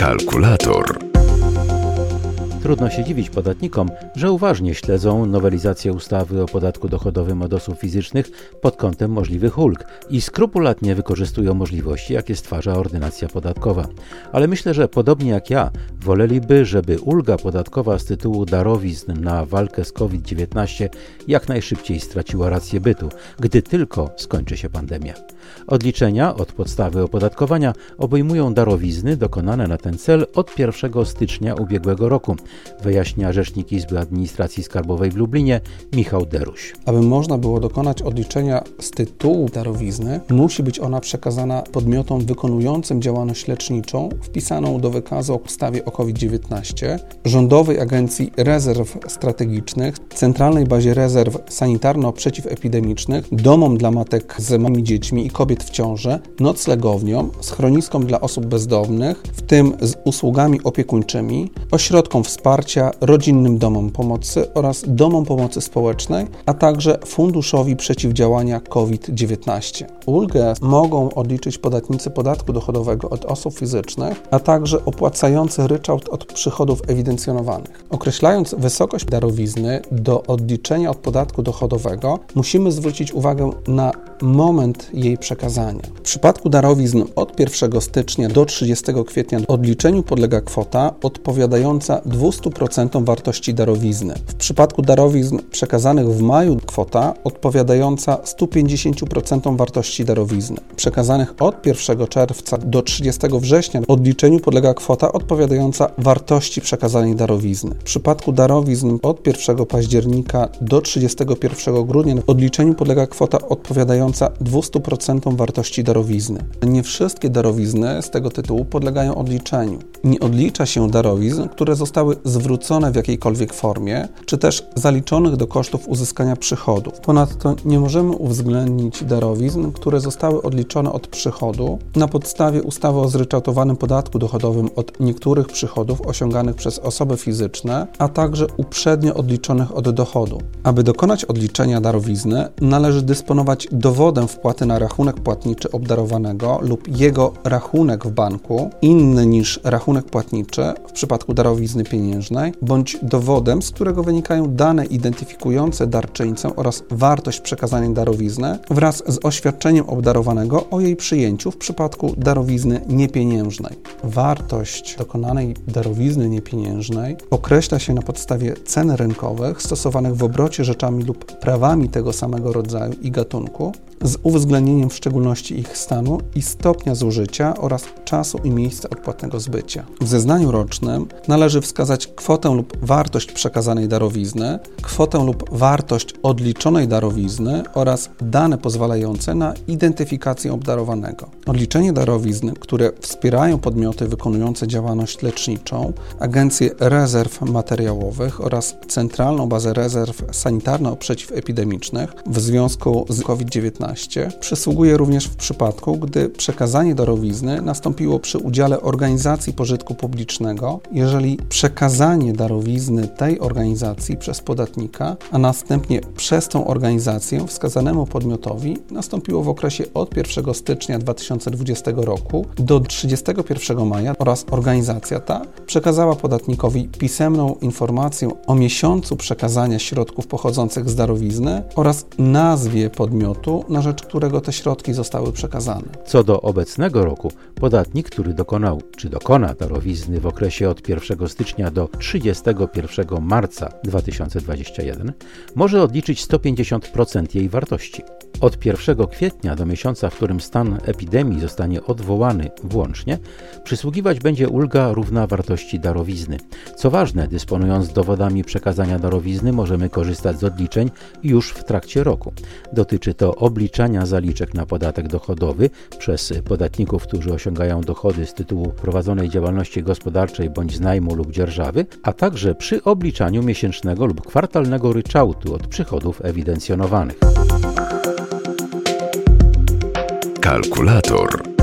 Kalkulator. Trudno się dziwić podatnikom, że uważnie śledzą nowelizację ustawy o podatku dochodowym od osób fizycznych pod kątem możliwych ulg i skrupulatnie wykorzystują możliwości, jakie stwarza ordynacja podatkowa. Ale myślę, że podobnie jak ja, woleliby, żeby ulga podatkowa z tytułu darowizn na walkę z COVID-19 jak najszybciej straciła rację bytu, gdy tylko skończy się pandemia. Odliczenia od podstawy opodatkowania obejmują darowizny dokonane na ten cel od 1 stycznia ubiegłego roku, wyjaśnia rzecznik Izby Administracji Skarbowej w Lublinie Michał Deruś. Aby można było dokonać odliczenia z tytułu darowizny, musi być ona przekazana podmiotom wykonującym działalność leczniczą wpisaną do wykazu o ustawie o COVID-19, Rządowej Agencji Rezerw Strategicznych, Centralnej Bazie Rezerw Sanitarno-Przeciwepidemicznych, domom dla matek z małymi dziećmi i kobiet w ciąży, noclegowniom, schroniskom dla osób bezdomnych, w tym z usługami opiekuńczymi, ośrodkom wsparcia, rodzinnym domom pomocy oraz domom pomocy społecznej, a także Funduszowi Przeciwdziałania COVID-19. Ulgę mogą odliczyć podatnicy podatku dochodowego od osób fizycznych, a także opłacający ryczałt od przychodów ewidencjonowanych. Określając wysokość darowizny do odliczenia od podatku dochodowego, musimy zwrócić uwagę na moment jej przekazania. W przypadku darowizn od 1 stycznia do 30 kwietnia odliczeniu podlega kwota odpowiadająca 200% wartości darowizny. W przypadku darowizn przekazanych w maju kwota odpowiadająca 150% wartości darowizny. Przekazanych od 1 czerwca do 30 września odliczeniu podlega kwota odpowiadająca wartości przekazanej darowizny. W przypadku darowizn od 1 października do 31 grudnia odliczeniu podlega kwota odpowiadająca 200% wartości darowizny. Nie wszystkie darowizny z tego tytułu podlegają odliczeniu. Nie odlicza się darowizn, które zostały zwrócone w jakiejkolwiek formie, czy też zaliczonych do kosztów uzyskania przychodów. Ponadto nie możemy uwzględnić darowizn, które zostały odliczone od przychodu na podstawie ustawy o zryczałtowanym podatku dochodowym od niektórych przychodów osiąganych przez osoby fizyczne, a także uprzednio odliczonych od dochodu. Aby dokonać odliczenia darowizny, należy dysponować dowodem wpłaty na rachunek płatniczy obdarowanego lub jego rachunek w banku, inny niż rachunek płatniczy w przypadku darowizny pieniężnej, bądź dowodem, z którego wynikają dane identyfikujące darczyńcę oraz wartość przekazanej darowizny wraz z oświadczeniem obdarowanego o jej przyjęciu w przypadku darowizny niepieniężnej. Wartość dokonanej darowizny niepieniężnej określa się na podstawie cen rynkowych stosowanych w obrocie rzeczami lub prawami tego samego rodzaju i gatunku, z uwzględnieniem w szczególności ich stanu i stopnia zużycia oraz czasu i miejsca odpłatnego zbycia. W zeznaniu rocznym należy wskazać kwotę lub wartość przekazanej darowizny, kwotę lub wartość odliczonej darowizny oraz dane pozwalające na identyfikację obdarowanego. Odliczenie darowizn, które wspierają podmioty wykonujące działalność leczniczą, Agencję Rezerw Materiałowych oraz Centralną Bazę Rezerw Sanitarno-Przeciwepidemicznych w związku z COVID-19 przysługuje również w przypadku, gdy przekazanie darowizny nastąpiło przy udziale organizacji pożytku publicznego, jeżeli przekazanie darowizny tej organizacji przez podatnika, a następnie przez tą organizację wskazanemu podmiotowi nastąpiło w okresie od 1 stycznia 2020 roku do 31 maja oraz organizacja ta przekazała podatnikowi pisemną informację o miesiącu przekazania środków pochodzących z darowizny oraz nazwie podmiotu, na rzecz którego te środki zostały przekazane. Co do obecnego roku, podatnik, który dokonał czy dokona darowizny w okresie od 1 stycznia do 31 marca 2021, może odliczyć 150% jej wartości. Od 1 kwietnia do miesiąca, w którym stan epidemii zostanie odwołany włącznie, przysługiwać będzie ulga równa wartości darowizny. Co ważne, dysponując dowodami przekazania darowizny, możemy korzystać z odliczeń już w trakcie roku. Dotyczy to obliczania zaliczek na podatek dochodowy przez podatników, którzy osiągają dochody z tytułu prowadzonej działalności gospodarczej bądź z najmu lub dzierżawy, a także przy obliczaniu miesięcznego lub kwartalnego ryczałtu od przychodów ewidencjonowanych. Kalkulator.